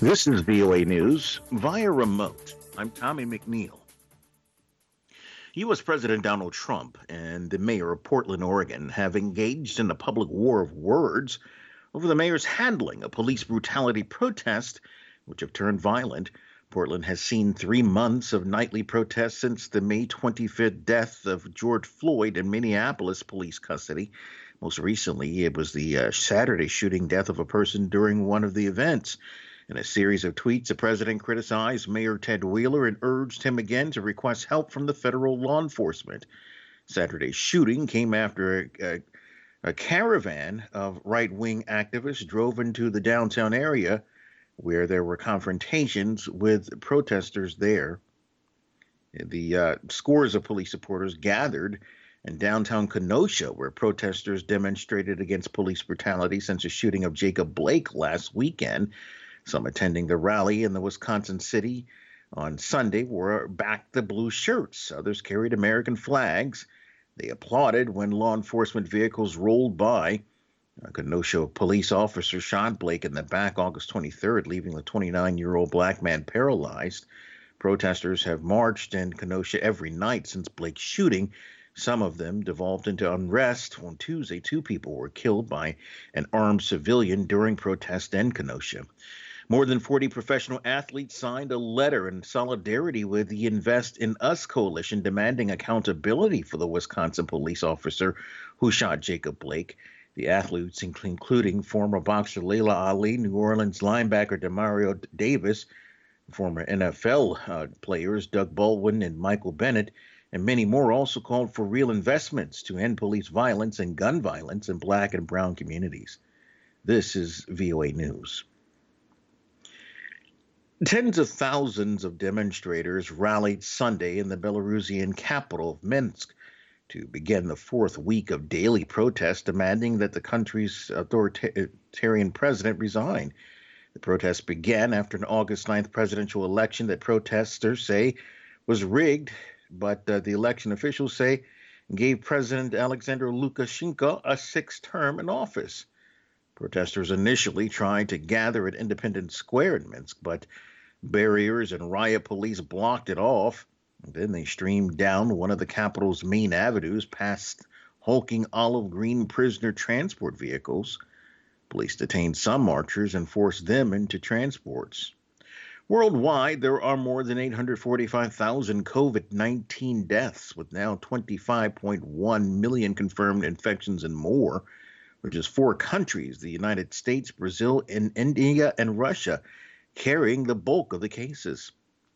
This is VOA News via remote. I'm Tommy McNeil. U.S. President Donald Trump and the mayor of Portland, Oregon, have engaged in a public war of words over the mayor's handling of police brutality protests, which have turned violent. Portland has seen 3 months of nightly protests since the May 25th death of George Floyd in Minneapolis police custody. Most recently, it was the Saturday shooting death of a person during one of the events. In a series of tweets, the president criticized Mayor Ted Wheeler and urged him again to request help from the federal law enforcement. Saturday's shooting came after a caravan of right-wing activists drove into the downtown area where there were confrontations with protesters there. The scores of police supporters gathered in downtown Kenosha, where protesters demonstrated against police brutality since the shooting of Jacob Blake last weekend. Some attending the rally in the Wisconsin city on Sunday wore back the blue shirts. Others carried American flags. They applauded when law enforcement vehicles rolled by. A Kenosha police officer shot Blake in the back August 23rd, leaving the 29-year-old black man paralyzed. Protesters have marched in Kenosha every night since Blake's shooting. Some of them devolved into unrest. On Tuesday, 2 people were killed by an armed civilian during protests in Kenosha. More than 40 professional athletes signed a letter in solidarity with the Invest in Us coalition demanding accountability for the Wisconsin police officer who shot Jacob Blake. The athletes, including former boxer Laila Ali, New Orleans linebacker Demario Davis, former NFL players Doug Baldwin and Michael Bennett, and many more, also called for real investments to end police violence and gun violence in black and brown communities. This is VOA News. Tens of thousands of demonstrators rallied Sunday in the Belarusian capital of Minsk to begin the 4th week of daily protests demanding that the country's authoritarian president resign. The protests began after an August 9th presidential election that protesters say was rigged, but the election officials say gave President Alexander Lukashenko a 6th term in office. Protesters initially tried to gather at Independence Square in Minsk, but barriers and riot police blocked it off. Then they streamed down one of the capital's main avenues past hulking olive green prisoner transport vehicles. Police detained some marchers and forced them into transports. Worldwide, there are more than 845,000 COVID-19 deaths, with now 25.1 million confirmed infections and more, which is 4 countries, the United States, Brazil, and India, and Russia, carrying the bulk of the cases.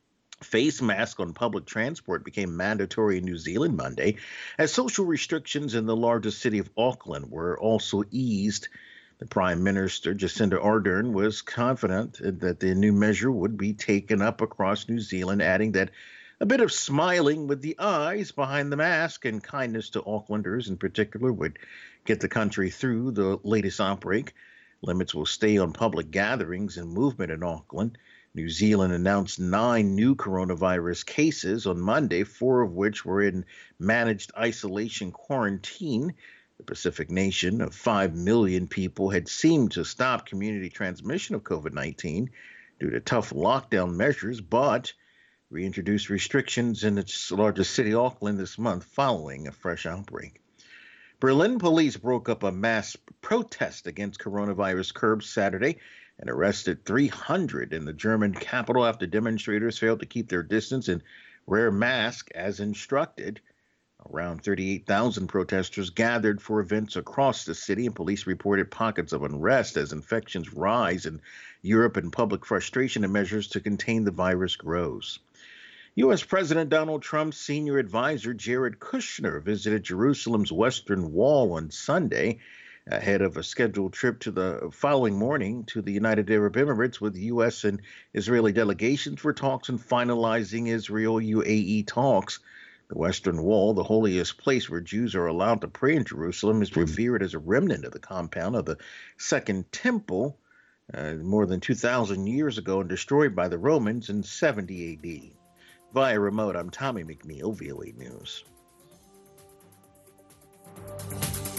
Face masks on public transport became mandatory in New Zealand Monday, as social restrictions in the largest city of Auckland were also eased. The Prime Minister, Jacinda Ardern, was confident that the new measure would be taken up across New Zealand, adding that a bit of smiling with the eyes behind the mask and kindness to Aucklanders in particular would get the country through the latest outbreak. Limits will stay on public gatherings and movement in Auckland. New Zealand announced 9 new coronavirus cases on Monday, 4 of which were in managed isolation quarantine. The Pacific nation of 5 million people had seemed to stop community transmission of COVID-19 due to tough lockdown measures, but reintroduced restrictions in its largest city, Auckland, this month following a fresh outbreak. Berlin police broke up a mass protest against coronavirus curbs Saturday and arrested 300 in the German capital after demonstrators failed to keep their distance and wear masks as instructed. Around 38,000 protesters gathered for events across the city, and police reported pockets of unrest as infections rise in Europe and public frustration and measures to contain the virus grows. U.S. President Donald Trump's senior advisor, Jared Kushner, visited Jerusalem's Western Wall on Sunday ahead of a scheduled trip to the following morning to the United Arab Emirates with U.S. and Israeli delegations for talks on finalizing Israel-UAE talks. The Western Wall, the holiest place where Jews are allowed to pray in Jerusalem, is revered as a remnant of the compound of the Second Temple more than 2,000 years ago and destroyed by the Romans in 70 A.D. Via remote, I'm Tommy McNeil, VOA News.